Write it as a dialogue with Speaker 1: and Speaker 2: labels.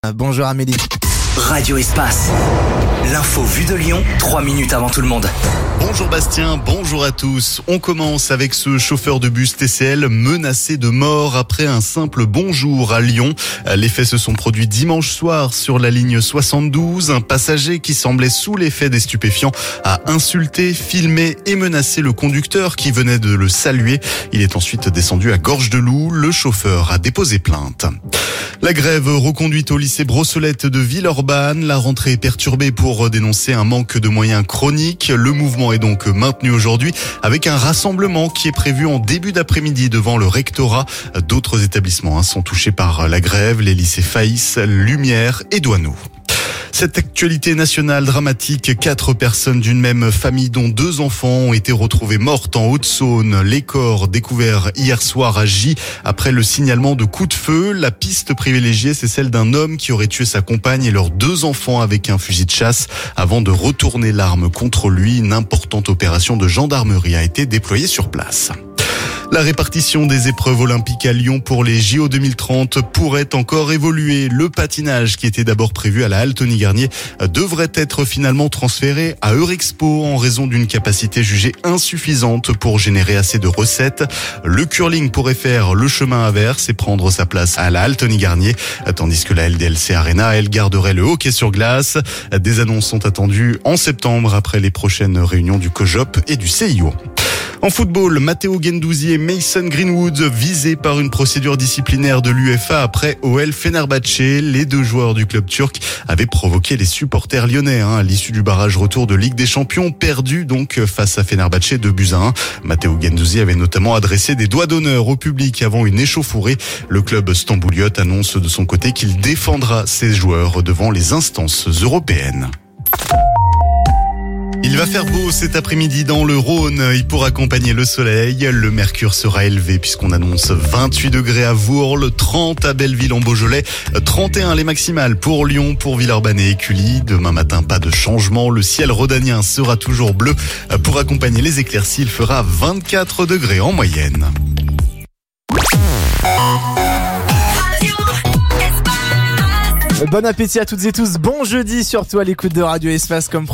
Speaker 1: Bonjour Amélie.
Speaker 2: Radio Espace. L'info vue de Lyon, 3 minutes avant tout le monde.
Speaker 3: Bonjour Bastien, bonjour à tous. On commence avec ce chauffeur de bus TCL menacé de mort après un simple bonjour à Lyon. Les faits se sont produits dimanche soir sur la ligne 72. Un passager qui semblait sous l'effet des stupéfiants a insulté, filmé et menacé le conducteur qui venait de le saluer. Il est ensuite descendu à Gorge de Loup. Le chauffeur a déposé plainte. La grève reconduite au lycée Brossolette de Villeurbanne. La rentrée est perturbée pour dénoncer un manque de moyens chronique. Le mouvement est donc maintenu aujourd'hui avec un rassemblement qui est prévu en début d'après-midi devant le rectorat. D'autres établissements sont touchés par la grève, les lycées Faïs, Lumière et Douaneau. Cette actualité nationale dramatique, 4 personnes d'une même famille dont 2 enfants ont été retrouvées mortes en Haute-Saône. Les corps découverts hier soir à Gy après le signalement de coups de feu. La piste privilégiée, c'est celle d'un homme qui aurait tué sa compagne et leurs 2 enfants avec un fusil de chasse avant de retourner l'arme contre lui. Une importante opération de gendarmerie a été déployée sur place. La répartition des épreuves olympiques à Lyon pour les JO 2030 pourrait encore évoluer. Le patinage, qui était d'abord prévu à la halle Tony-Garnier, devrait être finalement transféré à Eurexpo en raison d'une capacité jugée insuffisante pour générer assez de recettes. Le curling pourrait faire le chemin inverse et prendre sa place à la halle Tony-Garnier, tandis que la LDLC Arena, elle garderait le hockey sur glace. Des annonces sont attendues en septembre après les prochaines réunions du COJOP et du CIO. En football, Matteo Guendouzi et Mason Greenwood visés par une procédure disciplinaire de l'UEFA après OL Fenerbahçe. Les 2 joueurs du club turc avaient provoqué les supporters lyonnais à l'issue du barrage retour de Ligue des Champions, perdu donc face à Fenerbahçe 2-1. Matteo Guendouzi avait notamment adressé des doigts d'honneur au public avant une échauffourée. Le club stambouliote annonce de son côté qu'il défendra ses joueurs devant les instances européennes. Il va faire beau cet après-midi dans le Rhône et pour accompagner le soleil, le mercure sera élevé puisqu'on annonce 28 degrés à Vourles, 30 à Belleville en Beaujolais, 31 les maximales pour Lyon, pour Villeurbanne et Écully. Demain matin, pas de changement, le ciel rhodanien sera toujours bleu. Pour accompagner les éclaircies, il fera 24 degrés en moyenne.
Speaker 1: Bon appétit à toutes et tous, bon jeudi surtout à l'écoute de Radio Espace comme